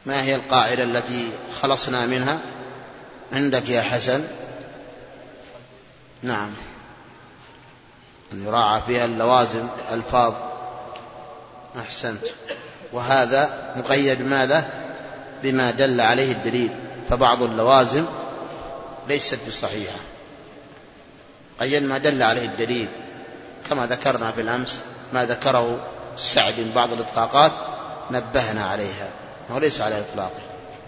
ما هي القاعدة التي خلصنا منها عندك يا حسن؟ نعم، أن يراعى فيها اللوازم الألفاظ. أحسنت. وهذا مقيد ماذا؟ بما دل عليه الدليل، فبعض اللوازم ليست بصحيحة، قيد ما دل عليه الدليل، كما ذكرنا في الأمس ما ذكره السعد من بعض الإطلاقات نبهنا عليها وليس على إطلاقه.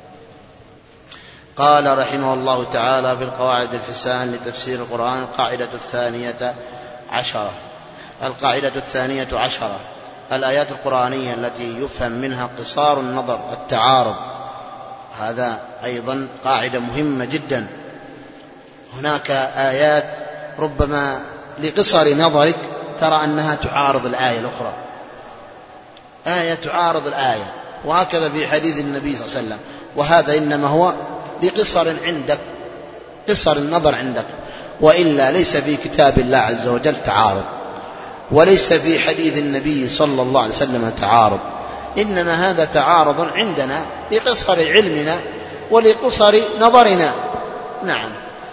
قال رحمه الله تعالى في القواعد الحسان لتفسير القرآن: القاعدة 12. القاعدة 12: الآيات القرآنية التي يفهم منها قصار النظر التعارض. هذا أيضا قاعدة مهمة جدا. هناك آيات ربما لقصر نظرك ترى أنها تعارض الآية الأخرى، آية تعارض الآية، وهكذا في حديث النبي صلى الله عليه وسلم، وهذا إنما هو لقصر عندك، قصر النظر عندك، وإلا ليس في كتاب الله عز وجل تعارض، وليس في حديث النبي صلى الله عليه وسلم تعارض، إنما هذا تعارض عندنا لقصر علمنا ولقصر نظرنا. نعم.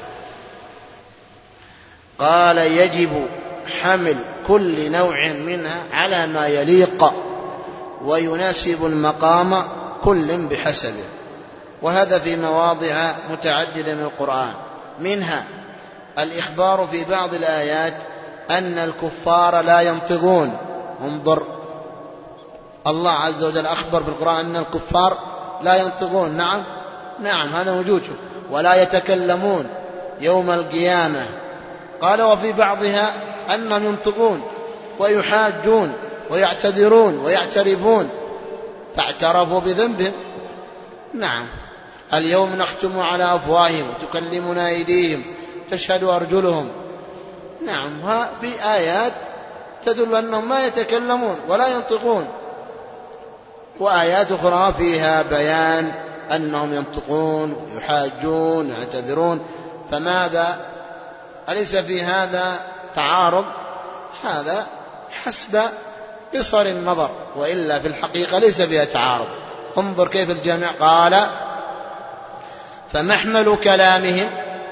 قال: يجب حمل كل نوع منها على ما يليق ويناسب المقام كل بحسبه. وهذا في مواضع متعددة من القرآن، منها الإخبار في بعض الآيات أن الكفار لا ينطقون. انظر، الله عز وجل أخبر في القرآن أن الكفار لا ينطقون. نعم هذا موجود. ولا يتكلمون يوم القيامة. قال: وفي بعضها أنهم ينطقون ويحاجون ويعتذرون ويعترفون فاعترفوا بذنبهم. نعم. اليوم نختم على أفواههم وتكلمنا أيديهم تشهد أرجلهم. نعم. في آيات تدل أنهم ما يتكلمون ولا ينطقون، وآيات أخرى فيها بيان أنهم ينطقون ويحاجون ويعتذرون. فماذا؟ أليس في هذا تعارض؟ هذا حسب قصر النظر، وإلا في الحقيقة ليس فيها تعارض. انظر كيف الجامع قال: فمحمل كلامهم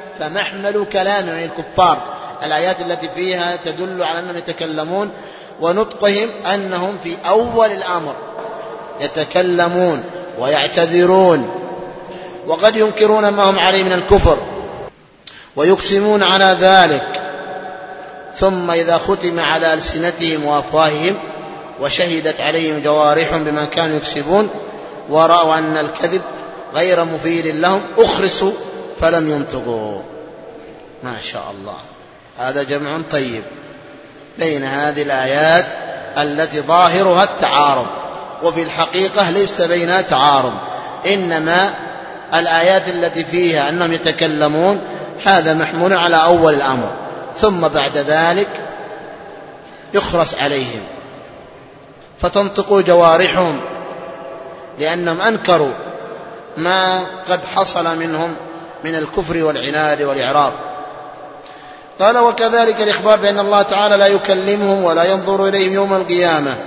الكفار، الآيات التي فيها تدل على أنهم يتكلمون، ونطقهم أنهم في أول الأمر يتكلمون ويعتذرون، وقد ينكرون ما هم عليه من الكفر ويقسمون على ذلك، ثم إذا ختم على ألسنتهم وأفواههم وشهدت عليهم جوارحهم بما كانوا يكسبون ورأوا أن الكذب غير مفيد لهم أخرسوا فلم ينطقوا. ما شاء الله، هذا جمع طيب بين هذه الآيات التي ظاهرها التعارض، وفي الحقيقة ليس بينها تعارض، إنما الآيات التي فيها أنهم يتكلمون هذا محمول على أول الأمر، ثم بعد ذلك يخرس عليهم فتنطق جوارحهم لأنهم أنكروا ما قد حصل منهم من الكفر والعناد والإعراض. قال: وكذلك الإخبار بأن الله تعالى لا يكلمهم ولا ينظر إليهم يوم القيامة،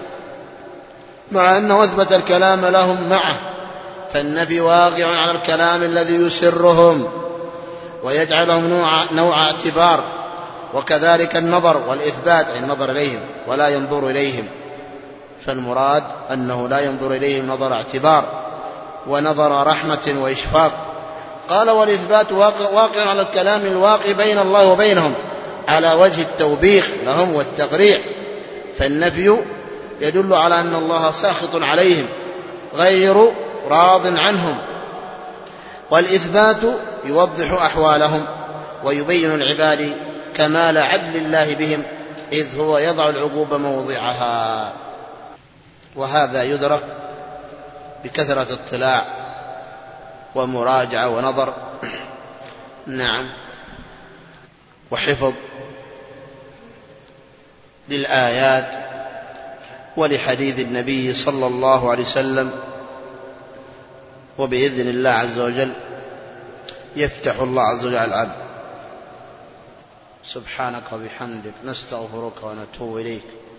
مع أنه أثبت الكلام لهم معه، فالنفي واقع على الكلام الذي يسرهم ويجعلهم نوع اعتبار، وكذلك النظر والإثبات، أي النظر إليهم ولا ينظر إليهم، فالمراد أنه لا ينظر إليهم نظر اعتبار ونظر رحمة وإشفاق. قال: والإثبات واقع على الكلام الواقع بين الله وبينهم على وجه التوبيخ لهم والتقريع، فالنفي يدل على أن الله ساخط عليهم غير راض عنهم، والإثبات يوضح أحوالهم ويبين العباد كمال عدل الله بهم، إذ هو يضع العقوبة موضعها. وهذا يدرك بكثرة اطلاع ومراجعة ونظر، نعم، وحفظ للآيات ولحديث النبي صلى الله عليه وسلم، وبإذن الله عز وجل يفتح الله عز وجل على العبد. سبحانك وبحمدك نستغفرك ونتوب إليك.